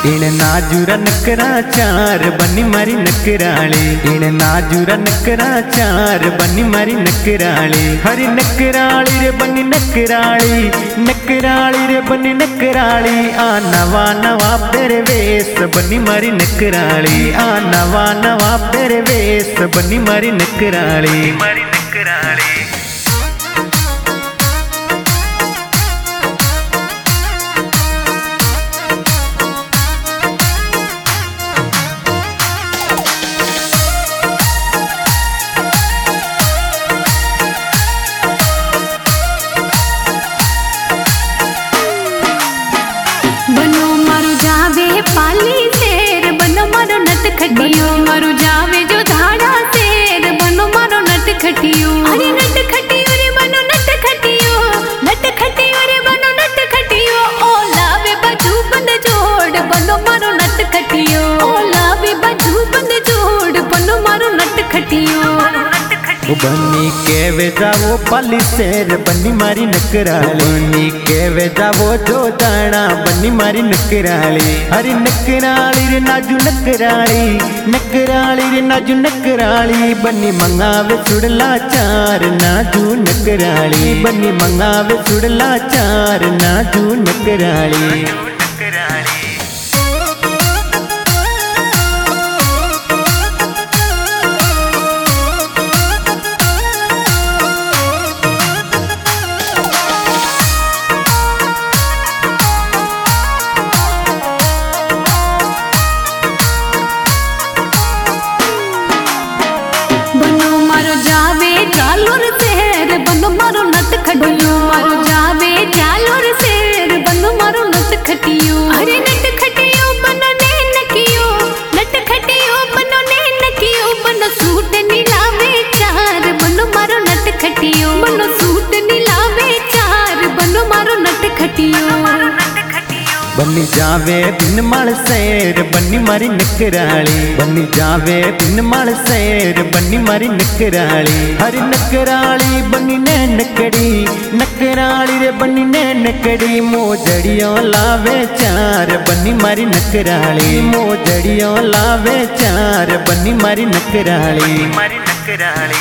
इन नाजूरा नकरा चार बनी मारी नकराली। इन नाजूरा नकरा चार बनी मारी नकराली। हरी नकराली रे बनी नकराली, नकराली रे बनी नकराली। आ नवा नवा तेरे वेश बनी मारी नकराली। आ नवा नवा तेरे वेश बनी मारी नकराली। मारी नकराली पाली शेर बनो मारो नट खटियो। मारो जावे जो धाड़ा शेर बनो मारो नट खटियो। अरे नट खटियो रे बनो नट खटियो, नट खटियो रे बनो नट खटियो। ओ लावे बाजू बंद जोड़ बनो मारो नट खटियो। ओ लावे बाजू बंद जोड़ बनो मारो नट खटियो। बनी के वे जावो पाली शेर बनी मारी नकराली। बनी के वे जावो जो दाना बनी मारी नकराली। हरी नकराली रे नाजू नकराली, नकराली रे नाजू नकराली। बनी मंगावे सुड़ला चार नाजू नकराली। बनी मंगावे सुड़ला चार नाजू नकराली। जालोर शेर बनो मारो नट खटियो। मारो जावे जालोर शेर बनो मारो नट खटियो। अरे नट खटियो बनो ने नकियो, नट खटियो बनो ने नकियो। बनो सूट नीलावे चार बनो मारो नट खटियो। बनो सूट नीलावे चार बनो मारो नट खटियो। बनी जावे बिन माल शेर बनी मारी नकराली। बनी जावे बिन माल शेर बनी मारी नकराली। हरी नकराली बनी ने नकड़ी, नकराली रे बनी ने नकड़ी। मोजड़ियों लावे चार बनी मारी नकराली। मोजड़ियों लावे चार बनी मारी नकराली। मारी नकराली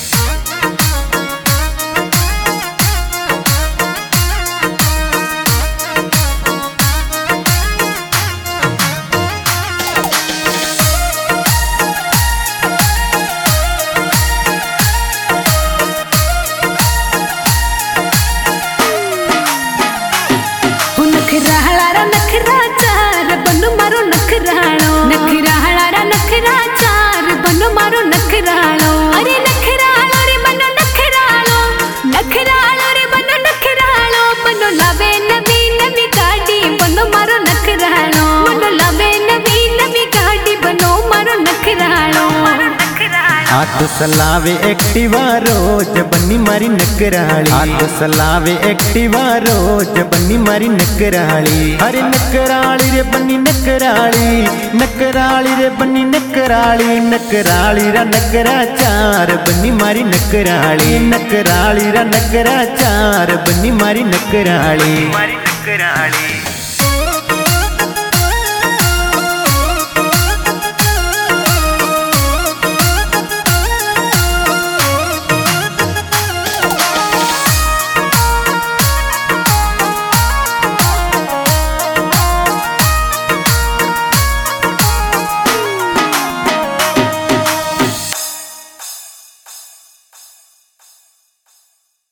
नखरा चार बनो मारो नखरालो। नखराला रा नखरा चार बनो मारो नखरालो। अरे नखरालो रे बनो नखरालो, नखरालो रे बनो नखरालो। बनो लावे नवी नवी गाड़ी बनो मारो नखरालो। बनो लावे नवी नवी गाड़ी बनो मारो नखरालो। हाथ सलावे एक्टिवा रोज बनी मारी नकराली। हाथ सलावे एक्टिवा रोज बनी मारी नकराली। हरे नकराली रे बनी नकराली, नकराली रे बनी नकराली। नकराली रा नकरा चार बनी मारी नकराली। नकराली रा नकरा चार बनी मारी नकराली। मारी नकराली